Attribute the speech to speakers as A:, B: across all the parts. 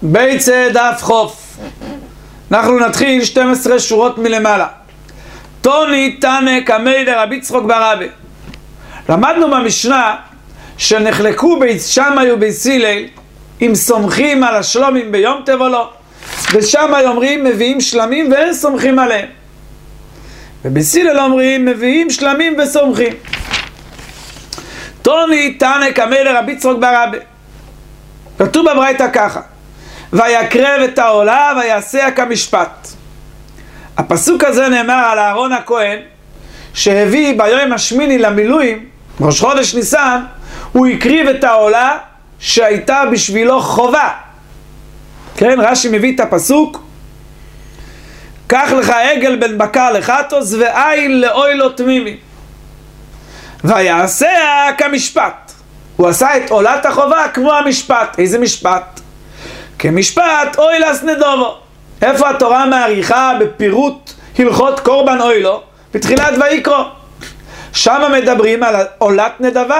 A: ביצה דף חוף. אנחנו נתחיל 12 שורות מלמעלה. תוני תנא קמי דרבי יצחק בר אבא. למדנו במשנה שנחלקו בית שמאי ובית הלל אם סומכים על השלומים ביום טוב או לא. בשמאי אומרים מביאים שלמים ואין סומכים עליהם, ובית הלל אומרים מביאים שלמים וסומכים. תוני תנא קמי דרבי יצחק בר אבא. כתוב בברייתא ככה: ויקרב את העולה ויעשה כמשפט. הפסוק הזה נאמר על אהרון הכהן, שהביא ביום השמיני למילואים, ראש חודש ניסן, הוא הקריב את העולה שהייתה בשבילו חובה. כן, רש"י מביא את הפסוק: קח לך עגל בן בקר לחטוס ואיל לאוילו תמימי ויעשה כמשפט. הוא עשה את עולת החובה כמו המשפט. איזה משפט? כמשפט אוילס נדובו. איפה התורה מעריכה בפירוט הלכות קורבן אוילו? בתחילת ויקרא. שם מדברים על עולת נדבה.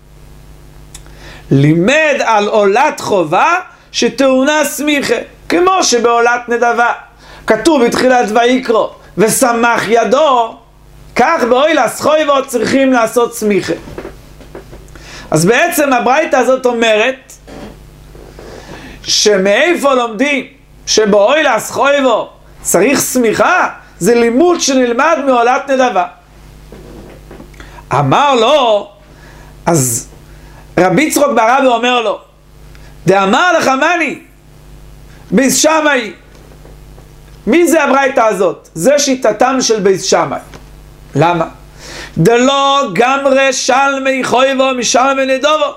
A: לימד על עולת חובה שטעונה סמיכה, כמו שבעולת נדבה כתוב בתחילת ויקרא ושמח ידו, כך באוילס חויבו צריכים לעשות סמיכה. אז בעצם הברייתא הזאת אומרת שמאיפה לומדים שבאוילס חויבו צריך סמיכה? זה לימוד שנלמד מעולת נדבה. אמר לו, אז רבי יצחק בר אבא אומר לו, דאמר לך מני בית שמאי. מי זה הברייתא הזאת? זה שיטתם של בית שמאי. למה? דלא גמרי שלמי חויבו משלמי נדובו.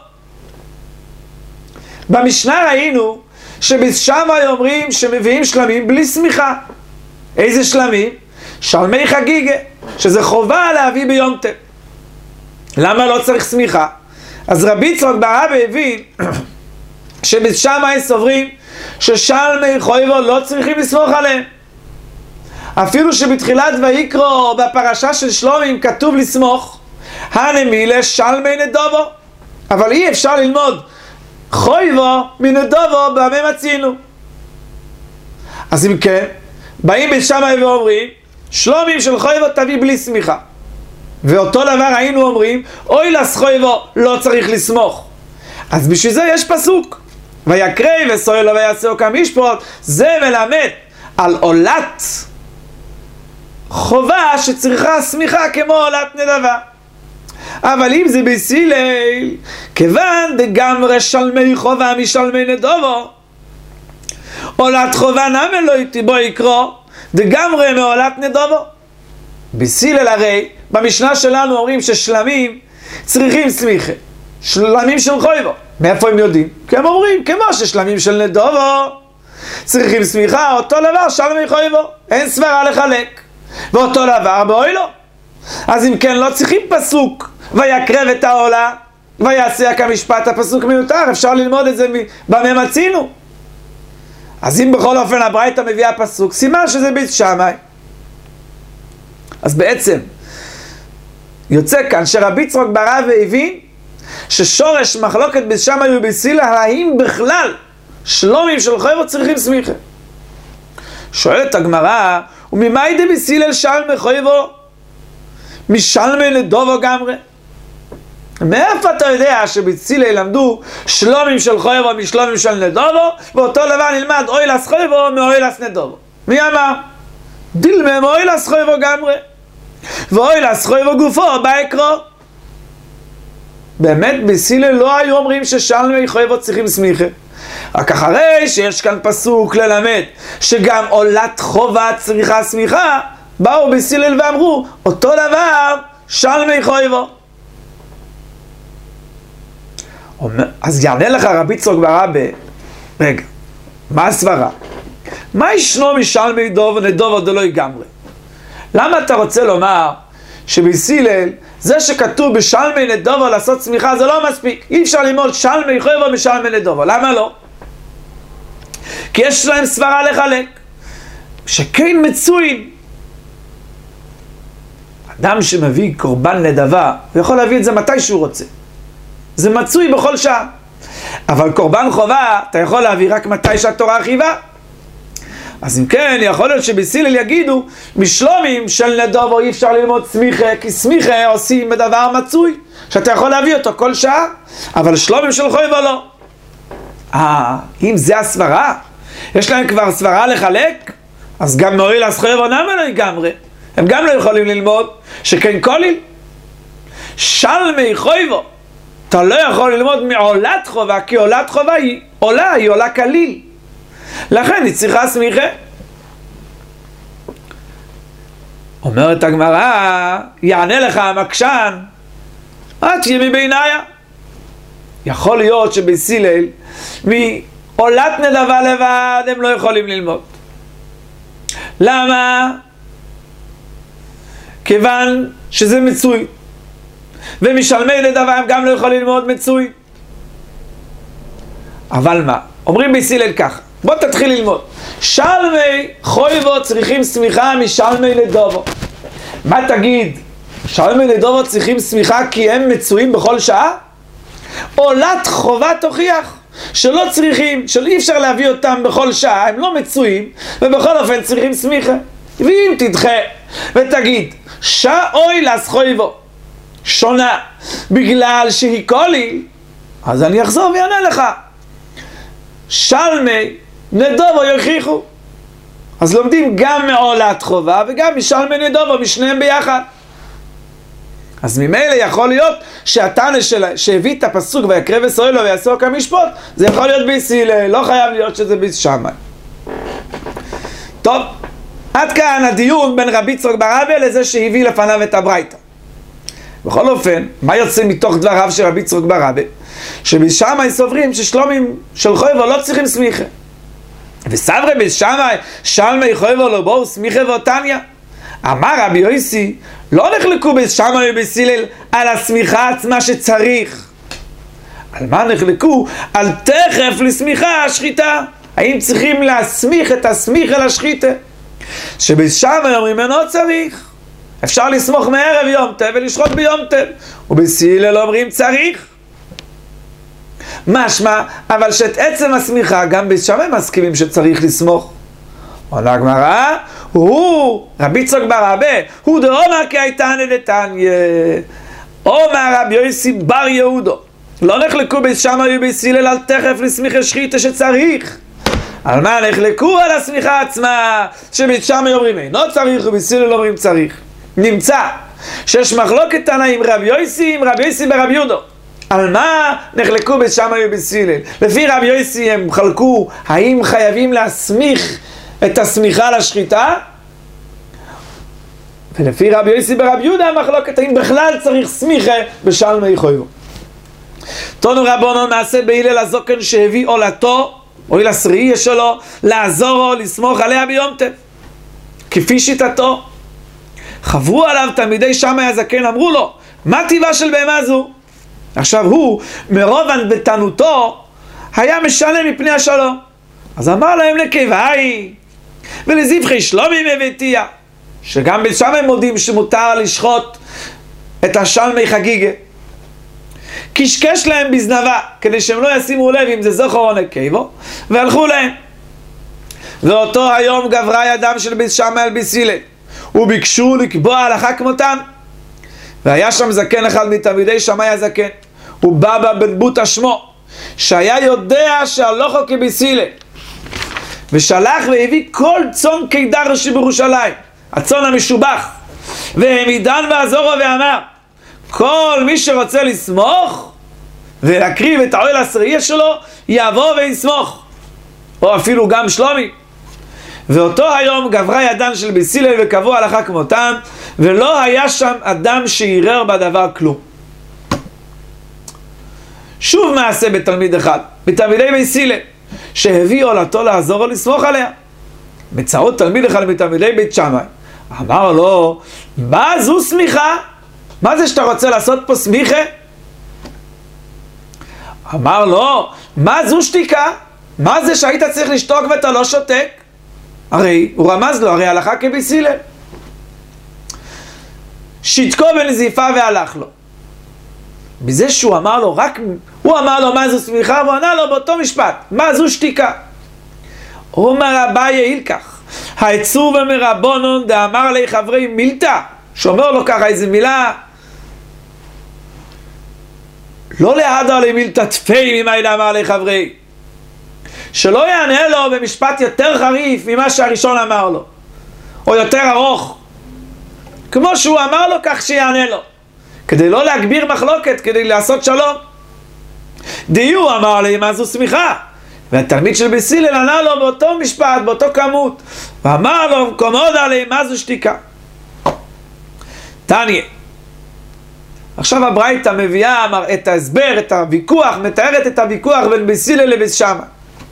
A: במשנה ראינו שבית שמאי אומרים שמביאים שלמים בלי סמיכה. איזה שלמים? שלמי חגיגה, שזה חובה להביא ביום טוב. למה לא צריך סמיכה? אז רבי יצחק בר אבא הבין שבית שמאי סוברים ששלמי חויבו לא צריכים לסמוך עליהם. אפילו שבתחילת ויקרא בפרשה של שלומים כתוב לסמוך הנמילה שלמי נדובו, אבל אי אפשר ללמוד חויבו מנדובו במה מצינו. אז אם כן, באים בית שמאי ואומרים שלומים של חויבו תביא בלי סמיכה, ואותו דבר היינו אומרים אוילס חויבו לא צריך לסמוך. אז בשביל זה יש פסוק ויקרב וסוילו ויעשהו כמשפט. זה מלמד על עולת חובה שצריכה סמיכה כמו עולת נדבה. אבל אם זה בית הלל, כיוון דגמרי שלמי חובה משלמי נדובו, עולת חובה נמי לא איתי בו יקרא דגמרי מעולת נדובו. בית הלל הרי במשנה שלנו אומרים ששלמים צריכים סמיכה, שלמים של חויבו. מאיפה הם יודעים? כי הם אומרים כמו ששלמים של נדובו צריכים סמיכה, אותו דבר שלמי חויבו, אין סברה לחלק. ואותו דבר באוילו. אז אם כן לא צריכים פסוק ויקרב את העולה ויעשה כמשפט. הפסוק מיותר, אפשר ללמוד את זה במה מצינו. אז אם בכל אופן הברייתא מביאה פסוק, סימן שזה בית שמאי. אז בעצם יוצא כאן שרבי יצחק בר אבא הבין ששורש מחלוקת בית שמאי ובית הלל האם בכלל שלומים של חויבו צריכים סמיכה. שואלת הגמרא, וממאי דבית הלל שלמי חויבו משלמי נדובו גמרי? מאיפה אתה יודע שבית הלל למדו שלומים של חויבו משלומים של נדובו, ואותו דבר נלמד אוילס חויבו מאוילס נדובו? מי אמר? דילמם אוילס חויבו גמרי ואוילס חויבו גופו בעקרו. באמת בית הלל לא היו אומרים ששלמי חויבו צריכים סמיכה, רק אחרי שיש כאן פסוק ללמד שגם עולת חובה צריכה סמיכה, באו בית הלל ואמרו אותו דבר שלמי חויבו. אז יענה לך רבי יצחק בר אבא, רגע, מה הסברה? מה ישנו משלמי נדובו דלא יגמרי? למה אתה רוצה לומר שבית הלל זה שכתוב בשלמי נדובו לעשות סמיכה זה לא מספיק? אי אפשר ללמוד שלמי חויבו משלמי נדובו. למה לא? כי יש להם סברה לחלק שכן מצוין. אדם שמביא קורבן נדבה הוא יכול להביא את זה מתי שהוא רוצה, זה מצוי בכל שעה. אבל קורבן חובה אתה יכול להביא רק מתי שהתורה חייבה. אז אם כן, יכול להיות שבית הלל יגידו, משלומים של נדובו אי אפשר ללמוד סמיכה, כי סמיכה עושים בדבר מצוי, שאתה יכול להביא אותו כל שעה, אבל שלומים של חויבו לא. אם זה הסברה, יש להם כבר סברה לחלק, אז גם מועיל הסחויבו נמה לא יגמרי, הם גם לא יכולים ללמוד, שכן כוליל, שלמי חויבו, אתה לא יכול ללמוד מעולת חובה, כי עולת חובה היא עולה כליל. לכן היא צריכה סמיכה. אומרת הגמרא, יענה לך המקשן, את ימי ביניה. יכול להיות שבית הלל מעולת נדבה לבד הם לא יכולים ללמוד. למה? כיוון שזה מצוי, ומשלמי נדבה הם גם לא יכולים ללמוד מצוי. אבל מה? אומרים בית הלל ככה, בוא תתחיל ללמוד. שלמי חויבו צריכים סמיכה משלמי נדובו. מה תגיד? שלמי נדובו צריכים סמיכה כי הם מצויים בכל שעה? עולת חובה תוכיח שלא צריכים, שאי אפשר להביא אותם בכל שעה, הם לא מצויים, ובכל אופן צריכים סמיכה. ואם תדחה ותגיד שאוי לסחויבו שונה בגלל שהיא כולי, אז אני אחזור ויענה לך. שלמי נדובו יוכיחו. אז לומדים גם מעולת חובה וגם משלמי נדובו, משניהם ביחד. אז ממילא יכול להיות שהתנא שהביא את הפסוק ויקרב ישראל לו ויעשו כמשפוט, זה יכול להיות בית הלל, לא חייב להיות שזה בית שמאי. טוב, עד כאן הדיון בין רבי יצחק בר רבא לזה שהביא לפניו את הברייתא. בכל אופן, מה יוצא מתוך דבריו של רבי יצחק בר רבא? שבית שמאי סוברים ששלומים של חויבו לא צריכים סמיכה. וסברי בית שמאי שלמי חויבו לא בואו סמיכה ואותניה. אמר רבי יוסי, לא נחלקו בית שמאי ובית הלל על הסמיכה עצמה שצריך. על מה נחלקו? על תכף לסמיכה השחיטה. האם צריכים להסמיך את הסמיכה לשחיטה? שבית שמאי אומרים אינו צריך. אפשר לסמוך מערב יום טוב ולשחוט ביום טוב. ובית הלל אומרים צריך. משמע, אבל שאת עצם הסמיכה גם בית שמאי מסכימים שצריך לסמוך. עונה הגמרא, הוא רבי יצחק בר רבא, הוא דאמר כהייתנא דתניא, אומר רבי יוסי בר יהודו, לא נחלקו בית שמאי ובית הלל על תכף לסמיכה שחיטה שצריך. על מה נחלקו? על הסמיכה עצמה, שבית שמאי אומרים אינו צריך ובית הלל אומרים צריך. נמצא שיש מחלוקת תנאים רבי יוסי עם רבי יוסי ברבי יהודו. על מה נחלקו בית שמאי ובית הלל? לפי רבי יוסי הם חלקו האם חייבים להסמיך את הסמיכה לשחיטה, ולפי רבי יוסי ברבי יהודה המחלוקת האם בכלל צריך סמיכה בשלמי חויבו. תנו רבונון מעשה בהלל הזוקן שהביא עולתו או אל הסרייה שלו לעזורו לסמוך עליה ביום טוב כפי שיטתו. חברו עליו תלמידי שמאי הזקן, אמרו לו מה טבעה של בהמה זו? עכשיו הוא מרוב ענוותנותו היה משנה מפני השלום, אז אמר להם נקבה היא ולזבחי שלומי מבטיה, שגם בית שמאי מודים שמותר לשחוט את השלמי חגיגה, קשקש להם בזנבה כדי שהם לא ישימו לב אם זה זכר או נקבה, והלכו להם. ואותו היום גברה ידם של בית שמאי על בית הלל וביקשו לקבוע הלכה כמותם. והיה שם זקן אחד מתלמידי שמאי הזקן, הוא בבא בן בוטה שמו, שהיה יודע שהלוכו כבית הלל, ושלח והביא כל צאן קידר שבירושלים, הצאן המשובח, והעמידן ועזורו ואמר כל מי שרוצה לסמוך ולהקריב את האוהל הסרייה שלו יבוא ויסמוך, או אפילו גם שלומי. ואותו היום גברה ידן של בית הלל וקבעו הלכה כמותם, ולא היה שם אדם שירר בדבר כלום. שוב מעשה בתלמיד אחד, בתלמידי בית הלל, שהביא עולתו לעזור או לסמוך עליה. מצאות תלמיד אחד מתלמידי בית שמאי, אמר לו, מה זו סמיכה? מה זה שאתה רוצה לעשות פה סמיכה? אמר לו, מה זו שתיקה? מה זה שהיית צריך לשתוק ואתה לא שותק? הרי הוא רמז לו, הרי הלכה כבית הלל. שתקו בנזיפה והלך לו. מזה שהוא אמר לו, הוא אמר לו מה זו סמיכה, והוא ענה לו באותו משפט, מה זו שתיקה? הוא אומר אביי אילקח, העצוב מרבונון דאמר לי חברי מילתא, שאומר לו ככה איזה מילה, לא להדר לי מילתא תפי ממילא אמר לי חברי, שלא יענה לו במשפט יותר חריף ממה שהראשון אמר לו, או יותר ארוך, כמו שהוא אמר לו כך שיענה לו, כדי לא להגביר מחלוקת, כדי לעשות שלום. דיו אמר לי מה זו סמיכה, והתלמיד של בייס הלל ענה לו באותו משפט, באותו כמות, ואמר לו קומוד עלי מה זו שתיקה. תניא, עכשיו הברייתא מביאה את ההסבר, את הוויכוח, מתארת את הוויכוח בין בייס הלל לבייס שמאי.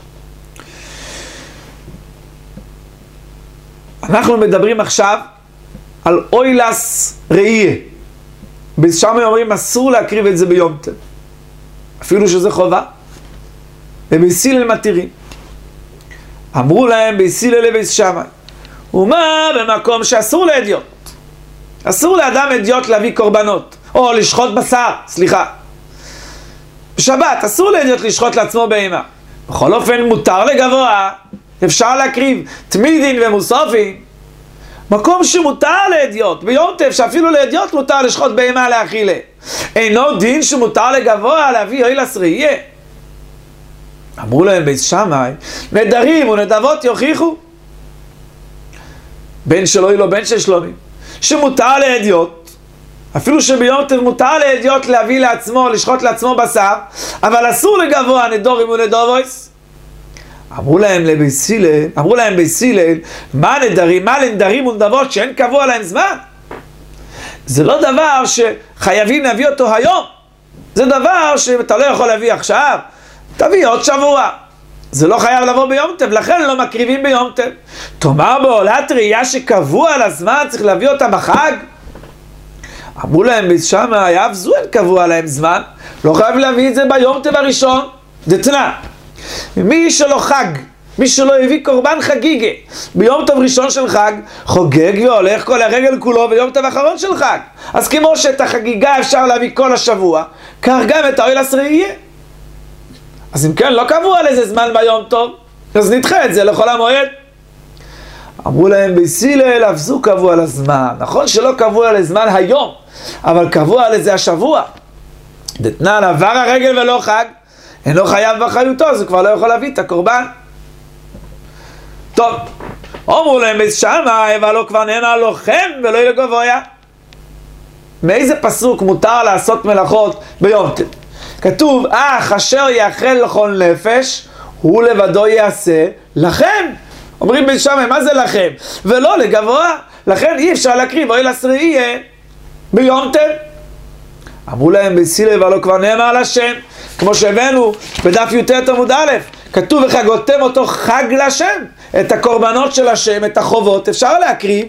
A: אנחנו מדברים עכשיו על אוילס ראייה. בייס שמאי אומרים אסור להקריב את זה ביום טוב, אפילו שזה חובה, ובייס הלל מתירים. אמרו להם בייס הלל לבייס שמאי, ומה במקום שאסור לאדיוט, אסור לאדם אדיוט להביא קורבנות, או לשחוט בשר, סליחה, בשבת אסור לאדיוט לשחוט לעצמו בהמה, בכל אופן מותר לגבוה, אפשר להקריב תמידין ומוסופין, מקום שמותר לאדיוט, ביום טוב שאפילו לאדיוט מותר לשחוט בהמה לאכילה, אינו דין שמותר לגבוה להביא אוילס ראייה. אמרו להם בייס שמאי, נדרים ונדבות יוכיחו, בן של אוילו בן של שלומים, שמותר לאדיוט, אפילו שביום טוב מותר לאדיוט להביא לעצמו, לשחוט לעצמו בשר, אבל אסור לגבוה נדורים ונדובויס. אמרו להם בייס הלל, מה לנדרים ונדבות שאין קבוע להם זמן? זה לא דבר שחייבים להביא אותו היום, זה דבר שאתה לא יכול להביא עכשיו, תביא עוד שבוע, זה לא חייב לבוא ביום טוב, לכן לא מקריבים ביום טוב. תאמר בעולת ראייה שקבוע לזמן צריך להביא אותה בחג? אמרו להם בייס שמאי, אף זו אין קבוע להם זמן, לא חייב להביא את זה ביום טוב הראשון, דתנה, מי שלא חג, מי שלא הביא קורבן חגיגה ביום טוב ראשון של חג, חוגג והולך כל הרגל כולו ביום טוב אחרון של חג. אז כמו שאת החגיגה אפשר להביא כל השבוע, כך גם את האוילס ראייה. אז אם כן, לא קבוע לזה זמן ביום טוב, אז נדחה את זה לכל המועד. אמרו להם בייס הלל, אף זו קבוע לזמן. נכון שלא קבוע לזמן היום, אבל קבוע לזה השבוע. דתנן עבר הרגל ולא חג, אינו חייב באחריותו, אז הוא כבר לא יכול להביא את הקורבן. טוב, אמרו להם בייס שמאי, אבל לא כבר נאמר לוחם ולא לגבויה. מאיזה פסוק מותר לעשות מלאכות ביום טוב? כתוב, אשר יאכל לכל נפש, הוא לבדו יעשה לכם. אומרים בייס שמאי, מה זה לכם? ולא לגבוה, לכן אי אפשר להקריב אוילס ראייה ביום טוב. אמרו להם בייס הלל, ולא כבר נאמר על השם, כמו שהבאנו בדף י"ט עמוד א', כתוב וחגותם אותו חג לשם, את הקורבנות של השם, את החובות, אפשר להקריב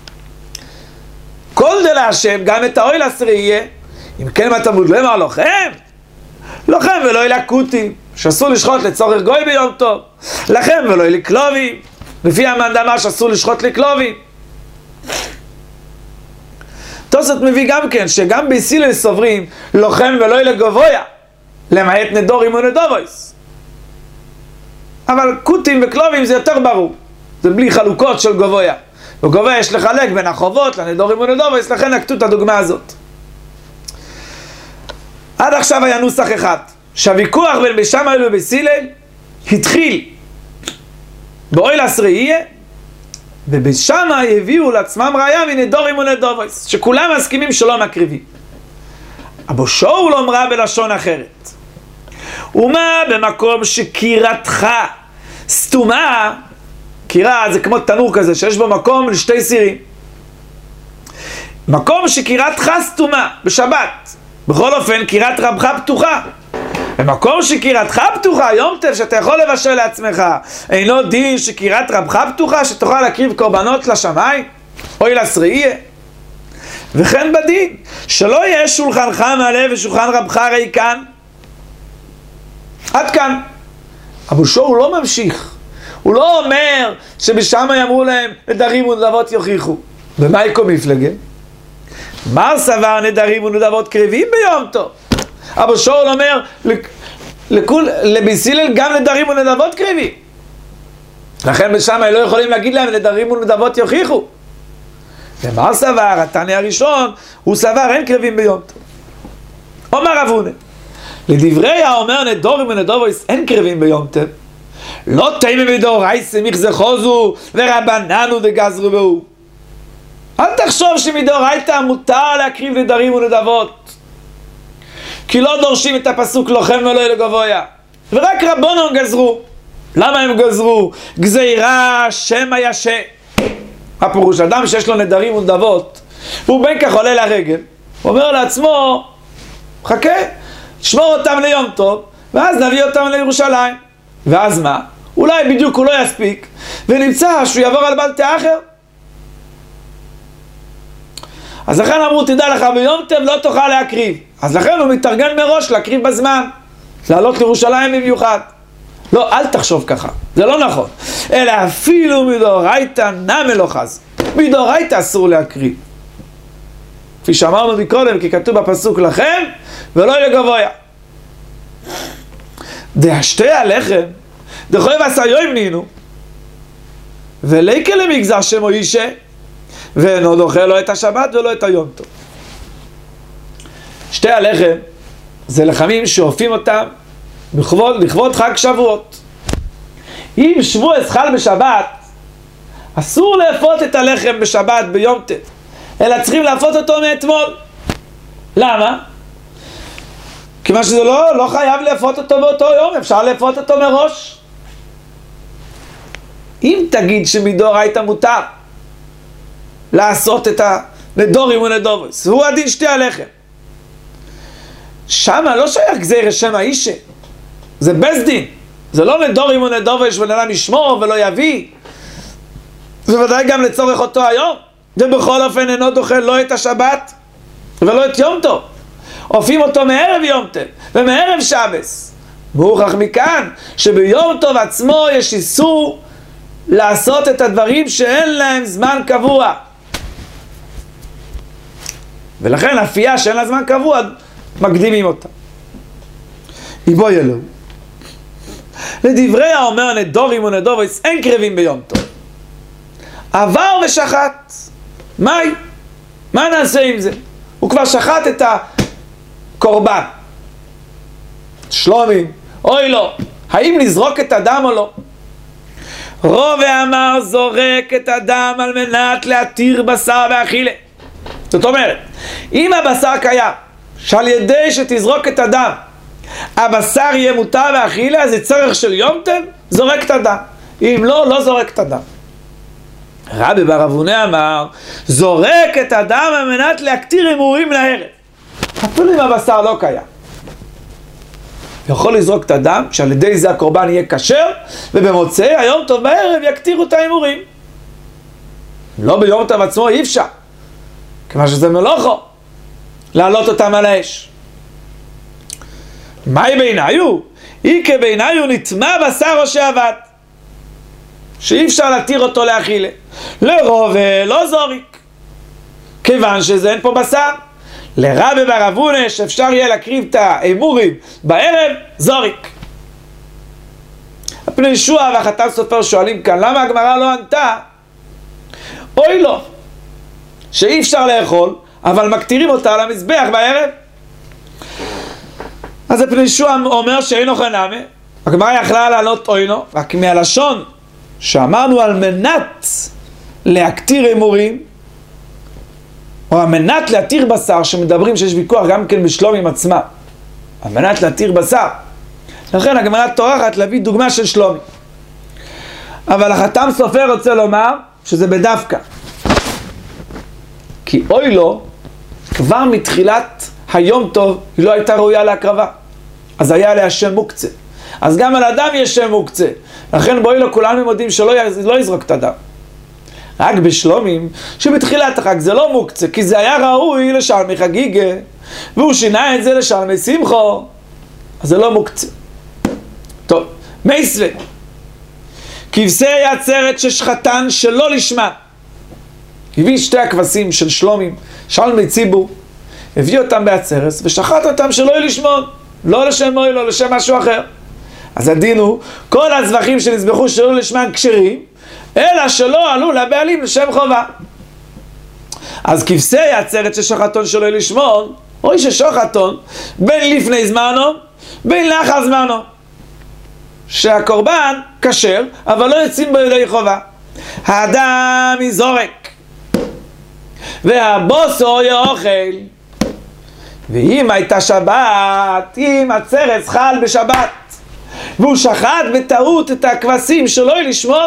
A: כל זה להשם, גם את האוילס ראייה. אם כן בתלמוד לא אמר לוחם ולא לקוטים, שאסור לשחוט לצורך גוי ביום טוב, לכם ולא לכלובים, לפי המאן דאמר שאסור לשחוט לכלובים. תוספות מביא גם כן שגם בייס הלל סוברים לוחם ולא לגבויה, למעט נדורים ונדובויס, אבל קוטים וכלובים זה יותר ברור, זה בלי חלוקות של גבויה, בגבויה יש לחלק בין החובות לנדורים ונדובויס, לכן נקטו את הדוגמה הזאת. עד עכשיו היה נוסח אחד, שהוויכוח בין בייס שמאי ובייס הלל התחיל באוילס ראייה, ובייס שמאי הביאו לעצמם ראיה מנדורים ונדובויס, שכולם מסכימים שלא מקריבים. אבו שאול אומרה בלשון אחרת, ומה במקום שקירתך סתומה, קירה זה כמו תנור כזה שיש בו מקום לשתי סירים, מקום שקירתך סתומה בשבת, בכל אופן קירת רבך פתוחה, במקום שקירתך פתוחה יום טוב שאתה יכול לבשל לעצמך, אינו דין שקירת רבך פתוחה שתוכל להקריב קורבנות לשמיים אוילס ראייה. וכן בדין שלא יהיה שולחנך מלא ושולחן רבך ריקן. עד כאן. אבו שאול לא ממשיך, הוא לא אומר שבשמאי אמרו להם נדרים ונדבות יוכיחו. במה יקום מפלגה? מר סבר נדרים ונדבות קריבים ביום טוב, אבא שאול אומר, לביסילל גם נדרים ונדבות קריבים. לכן בשם לא יכולים להגיד להם נדרים ונדבות יוכיחו. ומה סבר? התניא הראשון, הוא סבר אין קרבים ביום טוב. אומר רב הונא, לדברי האומר נדורים ונדובויס אין קרבים ביום טוב, לא תימא מדאורייסא מיכזא חוזו ורבננו דגזרו בהו. אל תחשוב שמדאורייתא מותר להקריב נדרים ונדבות, כי לא דורשים את הפסוק לוחם ולא לגבויה, ורק רבונון גזרו. למה הם גזרו? גזירה שמא ישה. הפירוש, אדם שיש לו נדרים ונדבות והוא בין כך עולה לרגל, הוא אומר לעצמו חכה, שמור אותם ליום טוב ואז נביא אותם לירושלים. ואז מה? אולי בדיוק הוא לא יספיק ונמצא שהוא יעבור על בלטה אחר. אז לכן אמרו, תדע לך, ביום טוב לא תוכל להקריב. אז לכן הוא מתארגן מראש להקריב בזמן, לעלות לירושלים במיוחד. לא, אל תחשוב ככה, זה לא נכון. אלא אפילו מדאורייתא נמי לא חז. מדאורייתא אסור להקריב. כפי שאמרנו מקודם, כי כתוב בפסוק לכם ולא לגבויה. דשתי הלחם, דחוי ועשה יום נינו, וליקה למגזר שמו אישה, ואינו דוחה לא את השבת ולא את היום טוב. שתי הלחם זה לחמים שאופים אותם לכבוד חג שבועות. אם שבוע חל בשבת, אסור לאפות את הלחם בשבת ביום טוב, אלא צריכים לאפות אותו מאתמול. למה? כיוון שזה לא חייב לאפות אותו באותו יום, אפשר לאפות אותו מראש. אם תגיד שמדאורייתא מותר לעשות את הנדורים ונדובוס, והוא הדין שתי הלחם, שמה לא שייך גזירא שמא אישה, זה בית דין, זה לא נדורים ונדובוס ולאדם ישמור ולא יביא, זה ודאי גם לצורך אותו היום. ובכל אופן אינו דוחה לא את השבת ולא את יום טוב, אופים אותו מערב יום טוב ומערב שבס. מוכח מכאן שביום טוב עצמו יש איסור לעשות את הדברים שאין להם זמן קבוע, ולכן אפייה שאין לה זמן קבוע מקדימים אותה. איבו ילו, לדברי האומר נדורים ונדובוס אין קרבים ביום טוב, עבר ושחט. מה נעשה עם זה? הוא כבר שחט את הקורבן, שלומים, אוי לא, האם נזרוק את הדם או לא? רוב אמר זורק את הדם על מנת להתיר בשר ואכילה. זאת אומרת, אם הבשר קיים שעל ידי שתזרוק את הדם הבשר יהיה מותר ואכילה, אז זה צורך של יום טוב, זורק את הדם. אם לא, לא זורק את הדם. רבי בר אבונה אמר זורק את הדם על מנת להקטיר הימורים לערב, אפילו אם הבשר לא קיים. יכול לזרוק את הדם שעל ידי זה הקורבן יהיה כשר, ובמוצאי היום טוב בערב יקטירו את ההימורים. לא ביום טוב עצמו אי אפשר, כיוון שזה מלוכו להעלות אותם על האש. מהי בעיניו? אי כבעיניו נטמע בשר או שעבד, שאי אפשר להתיר אותו לאכילה. לרוב לא זוריק, כיוון שזה אין פה בשר. לרבי בר אבונה שאפשר יהיה להקריב את האימורים בערב, זוריק. הפני ישוע והחתן סופר שואלים כאן, למה הגמרא לא ענתה אוי לא, שאי אפשר לאכול אבל מקטירים אותה על המזבח בערב? אז הפני ישוע אומר שאינו חנמי. הגמרא יכלה לענות אוינו, רק מהלשון שאמרנו על מנת להקטיר הימורים, או על מנת להתיר בשר, שמדברים שיש ויכוח גם כן בשלום עם עצמה, על מנת להתיר בשר. לכן הגמרא טורחת להביא דוגמה של שלומי. אבל החתם סופר רוצה לומר שזה בדווקא, כי אוי לו, כבר מתחילת היום טוב היא לא הייתה ראויה להקרבה, אז היה עליה שם מוקצה. אז גם על אדם יש שם מוקצה, לכן בואי לו כולנו מודים שלא יזרוק את הדם. רק בשלומים שבתחילת החג זה לא מוקצה, כי זה היה ראוי לשלמי חגיגה והוא שינה את זה לשלמי שמחו, אז זה לא מוקצה. טוב, מייסווה כבשי עצרת ששחטן שלא לשמה, הביא שתי הכבשים של שלומים שלמי ציבור, הביא אותם בעצרת ושחט אותם שלא יהיה לשמון, לא לשם מוי, לא לשם משהו אחר. אז הדין הוא, כל הזבחים שנזבחו שלא לשמן כשרים, אלא שלא עלו לבעלים לשם חובה. אז כבשי עצרת ששחטון שלא יהיה לשמון, או ששוחטון בין לפני זמנו, בין לאחר זמנו. שהקורבן כשר, אבל לא יוצאים בו ידי חובה. האדם יזורק, והבוסו יאכל. ואם הייתה שבת, אם עצרת חל בשבת, והוא שחט בטעות את הכבשים שלא יהיה לשמון,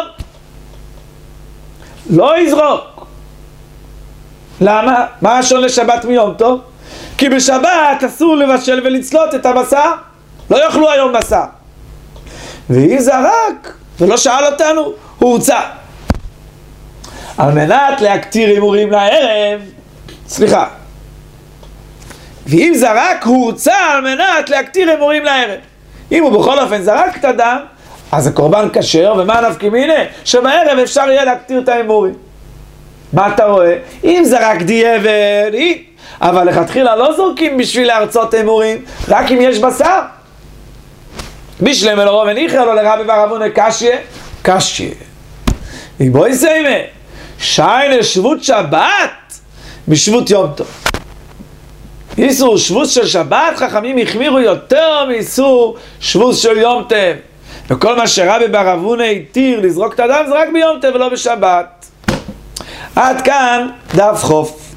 A: לא יזרוק. למה? מה השון לשבת מיום טוב? כי בשבת אסור לבשל ולצלות את הבשר, לא יאכלו היום בשר. ואם זרק ולא שאל אותנו, הוא הוצא. על מנת להקטיר הימורים לערב, סליחה, ואם זרק הוא הוצא על מנת להקטיר הימורים לערב. אם הוא בכל אופן זרק את הדם, אז הקורבן כשר, ומה נפקא מינה? שבערב אפשר יהיה להקטיר את ההימורים. מה אתה רואה? אם זרק דיעבד, אבל לכתחילה לא זורקים בשביל להרצות הימורים, רק אם יש בשר. בשלם אל רובן איכר לו לרבי בר אבונה קשיה, קשיה. בואי סיימה, שיינה שבות שבת בשבות יום טוב. איסור שבות של שבת, חכמים החמירו יותר מאיסור שבות של יום טוב. וכל מה שרבי בר אבונה התיר לזרוק את הדם זה רק ביום טוב ולא בשבת. עד כאן דף חוף.